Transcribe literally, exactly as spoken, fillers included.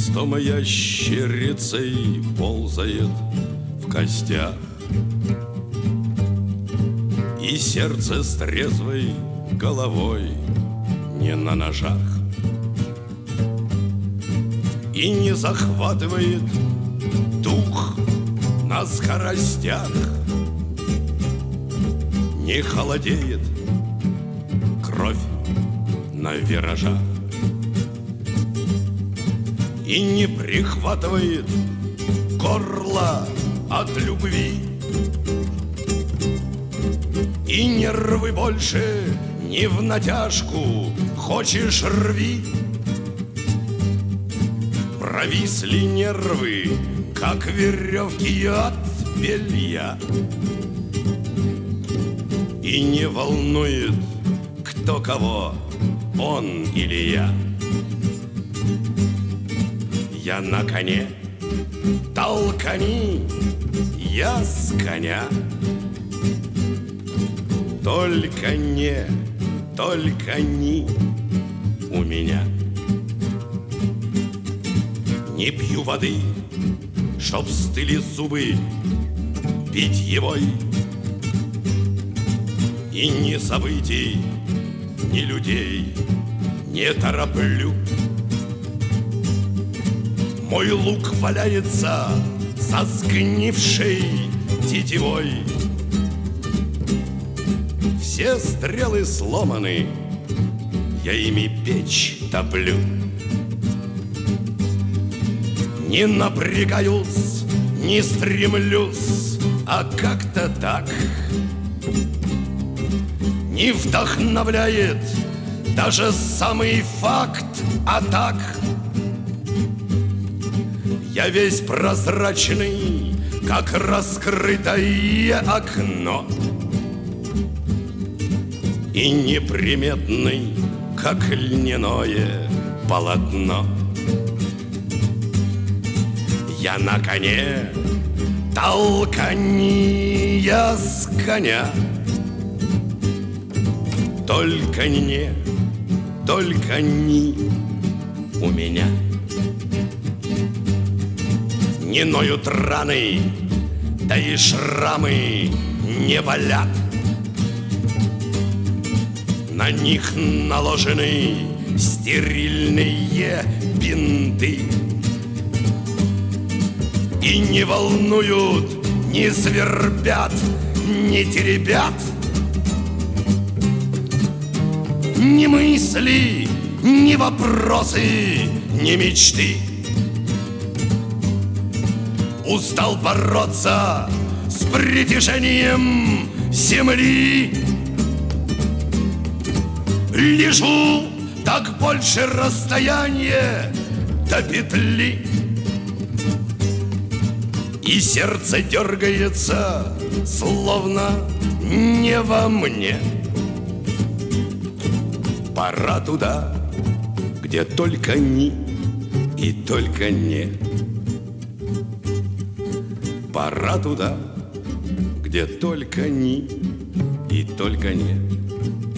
Листом ящерицей ползает в костях, и сердце с трезвой головой не на ножах, и не захватывает дух на скоростях, не холодеет кровь на виражах, и не прихватывает горло от любви, и нервы больше не в натяжку хочешь рви. Провисли нервы, как веревки от белья, и не волнует, кто кого, он или я. Я на коне, толкани, я с коня. Только не, только не у меня. Не пью воды, чтоб стыли зубы питьевой, и ни событий, ни людей не тороплю. Мой лук валяется со сгнившей тетивой, все стрелы сломаны, я ими печь топлю. Не напрягаюсь, не стремлюсь, а как-то так. Не вдохновляет даже самый факт атак. Я весь прозрачный, как раскрытое окно, и неприметный, как льняное полотно. Я на коне, толкани, я с коня. Только не, только не у меня. Не ноют раны, да и шрамы не болят. На них наложены стерильные бинты, и не волнуют, не свербят, не теребят ни мысли, ни вопросы, ни мечты. Устал бороться с притяжением земли. Лежу, так больше расстояние до петли, и сердце дергается, словно не во мне. Пора туда, где только ни и только не. Пора туда, где только ни и только не.